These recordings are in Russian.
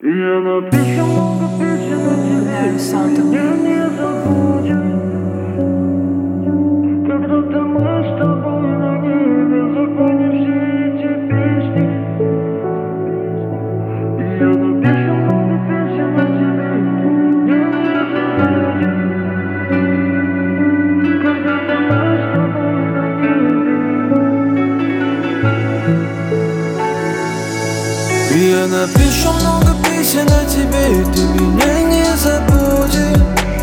Я напишу много песен о тебе, меня не забудешь. Когда-то мы с тобой на небе запомним все эти песни. Я напишу много песен о тебе, меня не забудешь. Когда-то мы с тобой на небе. Я напишу много песен о тебе, и ты меня не забудешь.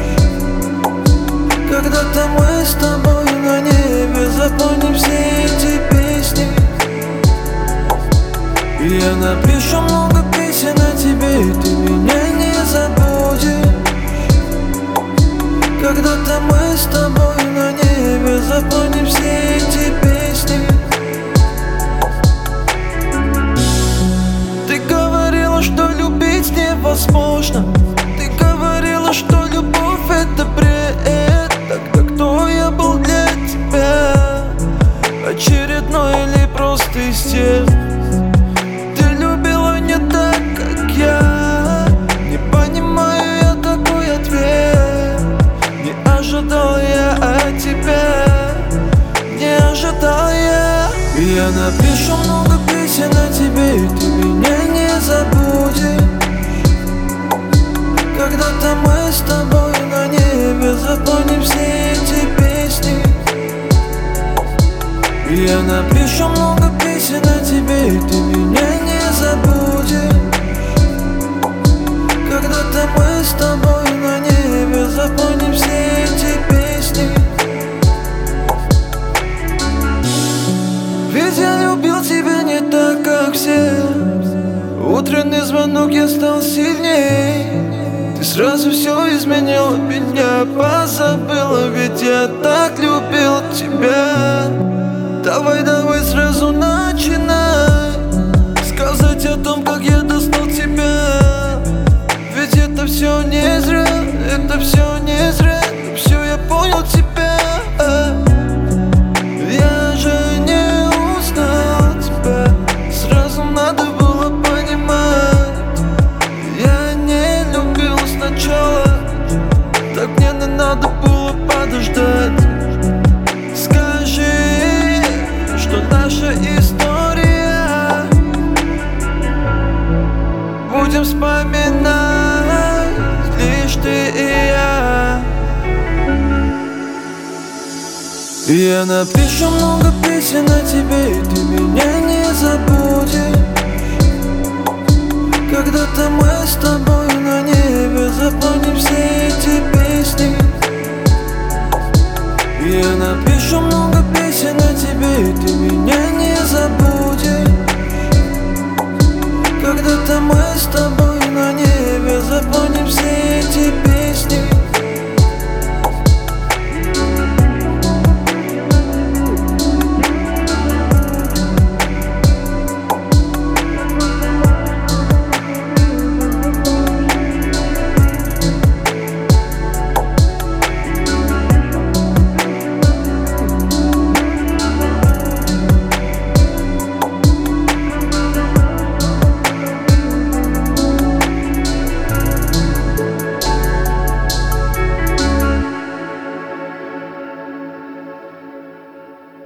Когда-то мы с тобой на небе запомним все эти песни. Я напишу много песен о тебе, и ты меня не забудешь. Когда-то мы с тобой на небе запомним все эти песни. Ты говорила, что любить невозможно. Ты говорила, что любовь это бред. Тогда кто я был для тебя? Очередной или просто из тех? Ты любила не так, как я. Не понимаю я такой ответ. Не ожидал я от тебя, не ожидал я. Я напишу много песен о тебе, и ты меня не забудешь. Когда-то мы с тобой на небе запомним все эти песни. Я напишу много песен о тебе, и ты меня не забудешь. Когда-то мы с тобой на небе запомним все эти песни. Ведь я любил тебя не так, как все. Утренний звонок, я стал сильней. Ты сразу все изменила, меня позабыла. Ведь я так любил тебя. Давай, давай сразу начинай сказать о том, как я достал тебя. Ведь это все не зря, это все не зря. Все, я понял тебя. Я же не узнал тебя. Сразу надо было понимать. Я не любил сначала, так мне надо было подождать. Скажи, что наша история будем вспоминать лишь ты и я. Я напишу много песен о тебе, и ты меня не забудешь. Когда-то мы с тобой на небе запомним все эти песни. Я напишу много песен о тебе, и ты меня не забудешь. Когда-то мы с тобой